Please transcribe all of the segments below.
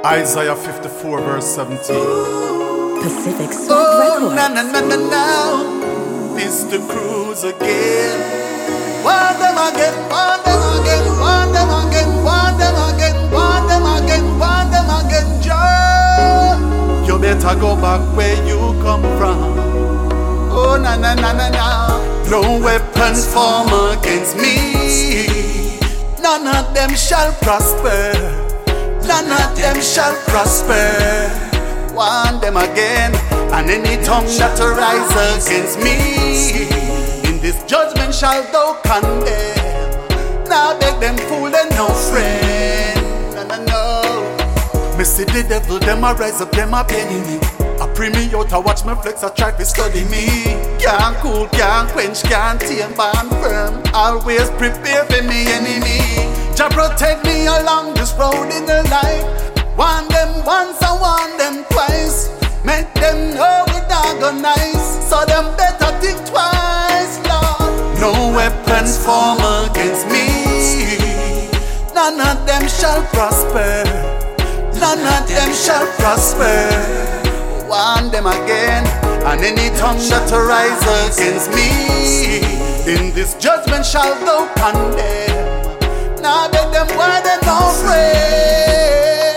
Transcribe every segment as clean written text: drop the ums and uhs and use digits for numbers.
Isaiah 54 verse 17. Pacific Swag Records. Na na na na na, Mr. Cruz again. Want them again, want them again, want them again, want them again, want them again, want them again, Joe. You better go back where you come from. Oh na na na na na. No weapons form against me. None of them shall prosper. None of them shall prosper. Want them again, and any tongue that rise against me, in this judgment shall thou condemn. Now beg them fool and no friend. No, no, no. Me see the devil, them a rise up, them a penny me. I pray me out to watch me flex, I try to study me. Can't cool, can't quench, can't tame, band firm. Always prepare for me enemy. Jah protect me along this road in the life. Want them once, I want them twice. Make them know we agonize, so them better think twice, Lord. No weapons form against me. None of them shall prosper. None of them shall prosper. Want them again, and any tongue that rise against me, in this judgment shall thou condemn. Now beg them why they no pray.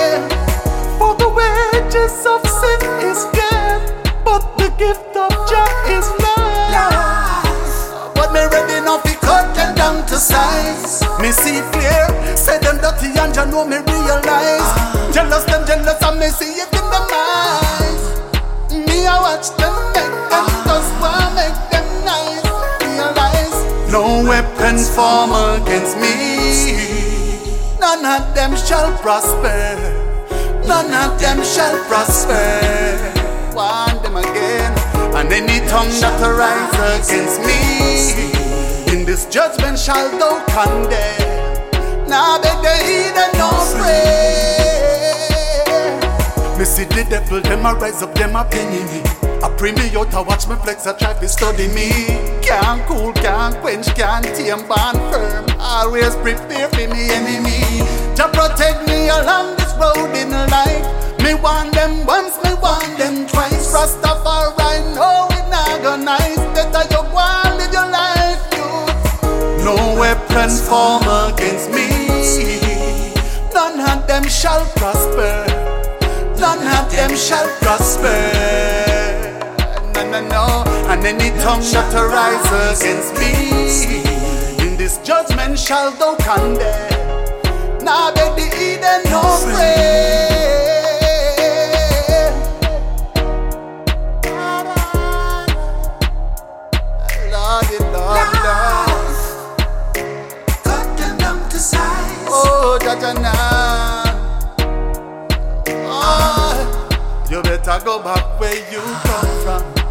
For the wages of sin is death, but the gift of Jah is life. But me ready now to cut them down to size. Me see clear, say them dirty and Jah know me realize. Jealous them jealous and me see it in them eyes. Me I watch them make them just want make them nice. Realize no weapons form against me. None of them shall prosper. None of them shall prosper. Want them again, and any tongue that rise against me, in this judgment shall thou condemn. Now beg the heathen no pray. Me see the devil, them a rise up, them a penny me. I pray me out to watch me flex, I try to study me. Can't cool, can't quench, can't tame, band firm. Always prepare for me enemy. Jah protect me along this road in life. Me want them once, me want them twice. Rastafari know it agonize. Better you go and live your life, youth. No weapon form against me. None of them shall prosper. None of them shall prosper. No, no, no. And any tongue that rise against me, in this judgment shall thou condemn. Now beg the heathen no pray. Lord, Lord, Lord. Cut them down to size. Oh, Jajana. Oh, you better go back where you come from.